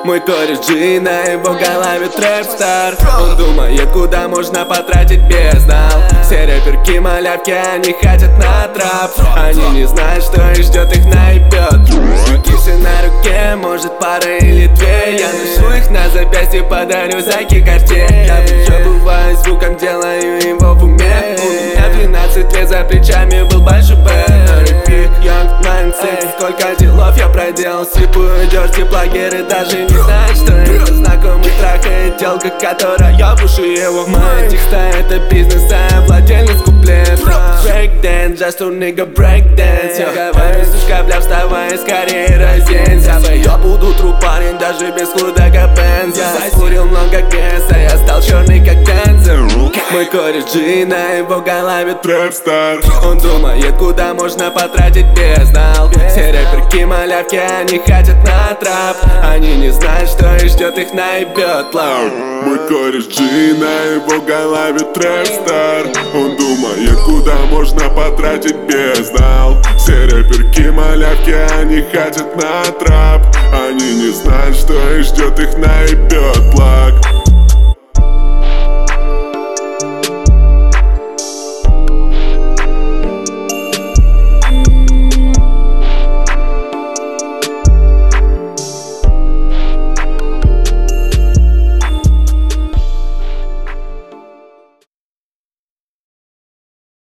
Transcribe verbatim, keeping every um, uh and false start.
Мой кореш G, на его голове трэп-стар. Он думает, куда можно потратить бездал. Все рэперки малявки, они хотят на трап. Они не знают, что их ждет, их наебет. Кисы на руке, может пара или две. Я ношу их на запястье, подарю за кикарте. Я выебываюсь звуком, делаю его в уме. У меня двенадцать лет, за плечами был большой бэк. Young mindset, сколько делов я проделал. Слепую идешь, теплагеры даже не знают, что это знакомый страх и телка, которая бушу его. Мои текста это бизнес, а я владелец куплета. Breakdance, just a nigga breakdance. Я говорю, сучка, бля, вставай, скорее разденься. Я буду труп парень, даже без худого бенза. Я скурил много гэса, я стал черный как Дензер. Мой кореш G, на его голове трэп-стар. Он думает, куда можно потратить бездал. Все рэперки малявки, они хотят на трап. Они не знают, что их ждет, их наебет лав. Мой кореш G, на его голове трэп-стар. Он думает, куда можно потратить бездал. Все рэперки малявки, они хотят на трап. Они не знают, что их ждет, их наебет лак.